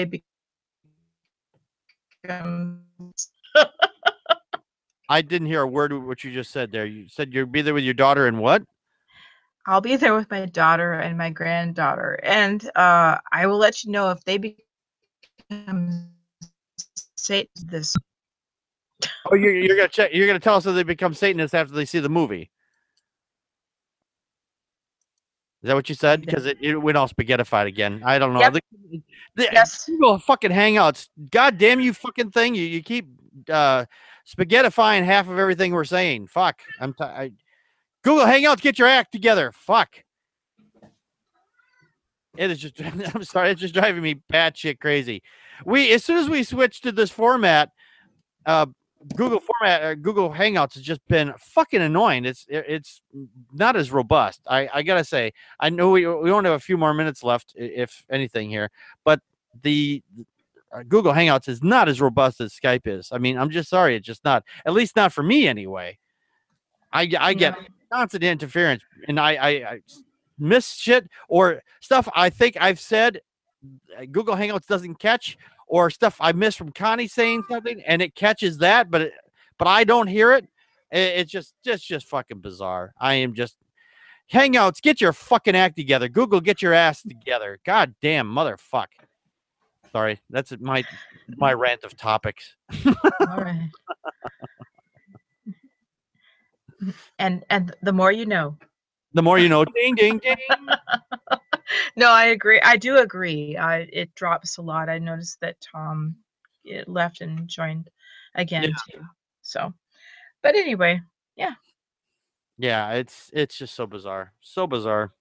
I didn't hear a word of what you just said there. You said you'd be there with your daughter and what? I'll be there with my daughter and my granddaughter, and I will let you know if they become Satanists. Oh, you're gonna check. You're gonna tell us if they become Satanists after they see the movie. Is that what you said? Because it went all spaghettified again. I don't know. Yep. Yes. Google fucking Hangouts. God damn you fucking thing. You keep spaghettifying half of everything we're saying. Fuck. Google Hangouts, get your act together. Fuck. It is just, I'm sorry, it's just driving me batshit crazy. As soon as we switch to this format, Google Hangouts has just been fucking annoying. It's not as robust. I gotta say, I know we only have a few more minutes left, if anything here, but the Google Hangouts is not as robust as Skype is. I mean, I'm just sorry, it's just not. At least not for me anyway. I get constant interference, and I miss shit or stuff I think I've said. Google Hangouts doesn't catch. Or stuff I miss from Connie saying something, and it catches that, but I don't hear it. It's just fucking bizarre. I am just Hangouts. Get your fucking act together. Google, get your ass together. God damn motherfuck. Sorry, that's my rant of topics. All right. And the more you know. The more you know. Ding ding ding. No, I agree. I do agree. It drops a lot. I noticed that Tom left and joined again too. So, but anyway, yeah. Yeah, it's just so bizarre. So bizarre.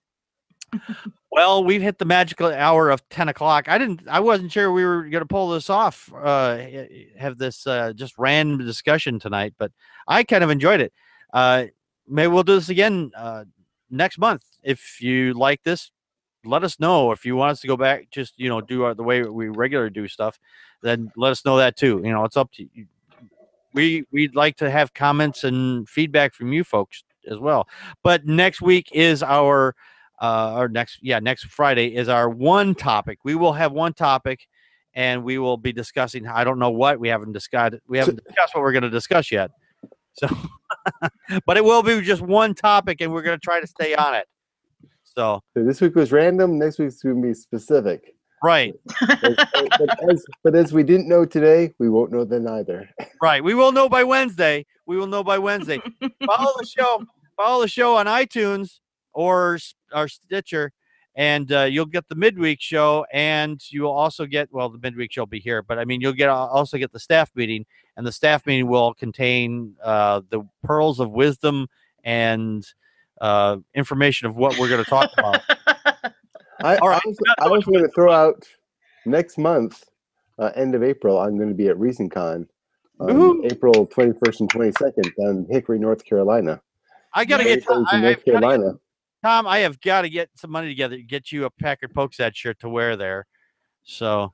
Well, we've hit the magical hour of 10 o'clock. I wasn't sure we were going to pull this off, have this just random discussion tonight, but I kind of enjoyed it. Maybe we'll do this again next month. If you like this, let us know. If you want us to go back, just, do the way we regularly do stuff, then let us know that too. It's up to you. We'd like to have comments and feedback from you folks as well. But next week is our next Friday is our one topic. We will have one topic, and we will be discussing. I don't know what we haven't discussed. We haven't discussed what we're going to discuss yet. So, but it will be just one topic, and we're going to try to stay on it. So this week was random. Next week's going to be specific. Right. But as we didn't know today, we won't know then either. Right. We will know by Wednesday. Follow the show. Follow the show on iTunes or Stitcher, and you'll get the midweek show, and you will also get, well, the midweek show will be here, but I mean, you'll also get the staff meeting, and the staff meeting will contain the pearls of wisdom and information of what we're going to talk about. I was going to throw out next month, end of April, I'm going to be at ReasonCon on April 21st and 22nd in Hickory, North Carolina. I got to get North Carolina. Tom, I have got to get some money together to get you a Packard Pokesat shirt to wear there. So.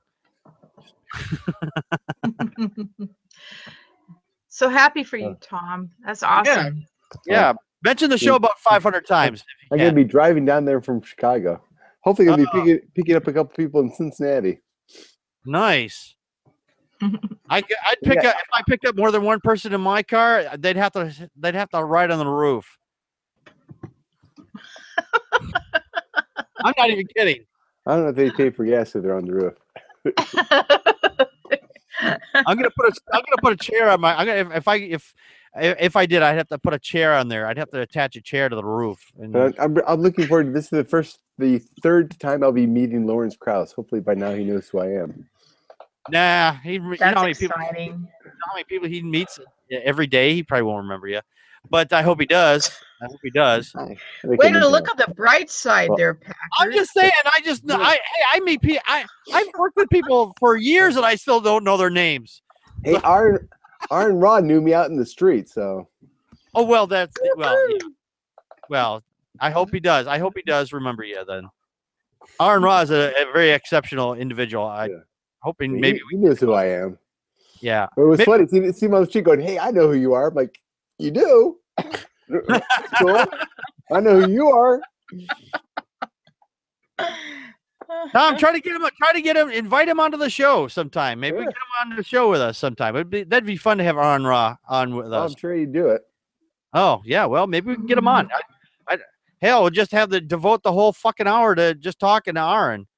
So happy for you, Tom. That's awesome. Yeah. Mention the show about 500 times. I'm going to be driving down there from Chicago. Hopefully, going to be picking up a couple people in Cincinnati. Nice. I'd pick up, if I picked up more than one person in my car, they'd have to ride on the roof. I'm not even kidding. I don't know if they pay for gas if they're on the roof. I'm gonna put a chair on my. If I did, I'd have to put a chair on there. I'd have to attach a chair to the roof. And I'm looking forward to this. Is the third time I'll be meeting Lawrence Krauss. Hopefully by now he knows who I am. Nah, That's you know how exciting. many people he meets every day. He probably won't remember you, but I hope he does. Way to look at the bright side there, Packard. I'm just saying. I meet people. I've worked with people for years and I still don't know their names. Hey, Aaron Rod knew me out in the street, so. Oh well, well. I hope he does. I hope he does remember you then. Aaron Rod is a very exceptional individual. Hoping maybe he knows who I am. Yeah. But it was funny. See him on the street going, "Hey, I know who you are." I'm like, "You do?" Cool. I know who you are. Tom, try to get him, invite him onto the show sometime. Maybe we get him on the show with us sometime. That'd be fun to have Aaron Ra on with us. I'm sure he'd do it. Oh yeah, well maybe we can get him on. Hell, we'll just have to devote the whole fucking hour to just talking to Aaron.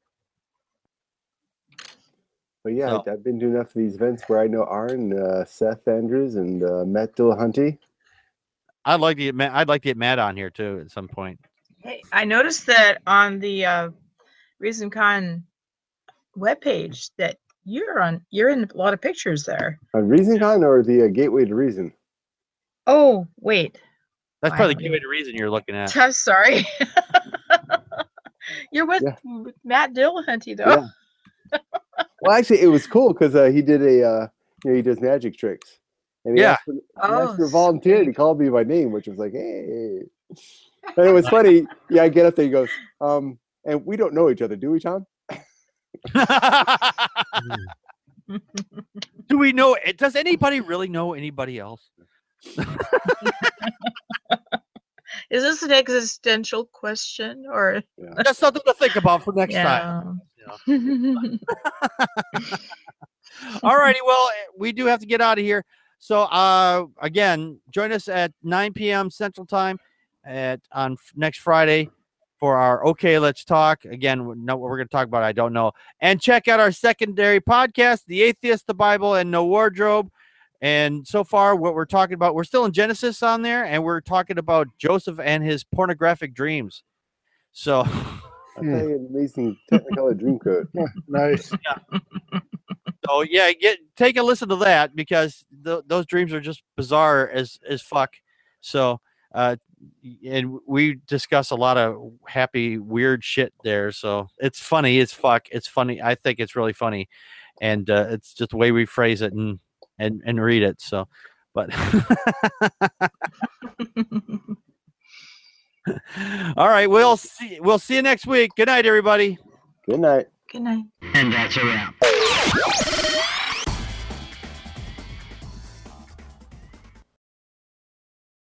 But yeah, I've been to enough of these events where I know Aaron, Seth Andrews, and Matt Dillahunty. I'd like to get Matt on here too at some point. Hey, I noticed that on the ReasonCon webpage that you're in a lot of pictures there. On ReasonCon or the Gateway to Reason? Oh, wait. That's probably the Gateway to Reason you're looking at. Sorry. You're with Matt Dillahunty though. Yeah. Well, actually, it was cool because he did he does magic tricks. And he asked for a volunteer. He called me by name, which was like, hey. And it was funny. Yeah, I get up there. He goes, and we don't know each other, do we, Tom? Do we know? Does anybody really know anybody else? Is this an existential question or? Yeah. That's something to think about for next time. All righty. Well, we do have to get out of here. So again, join us at 9 p.m. Central Time on next Friday for our OK Let's Talk. Again, what we're going to talk about, I don't know. And check out our secondary podcast, The Atheist, the Bible, and No Wardrobe. And so far, what we're talking about, we're still in Genesis on there, and we're talking about Joseph and his pornographic dreams. So, I'll tell you an amazing Technicolor Dreamcoat. Nice. Yeah. So yeah, take a listen to that because those dreams are just bizarre as fuck. So, and we discuss a lot of happy, weird shit there. So it's funny. It's fuck. It's funny. I think it's really funny, and it's just the way we phrase it and read it. So, but all right, we'll see you next week. Good night, everybody. Good night. Good night. And that's a wrap.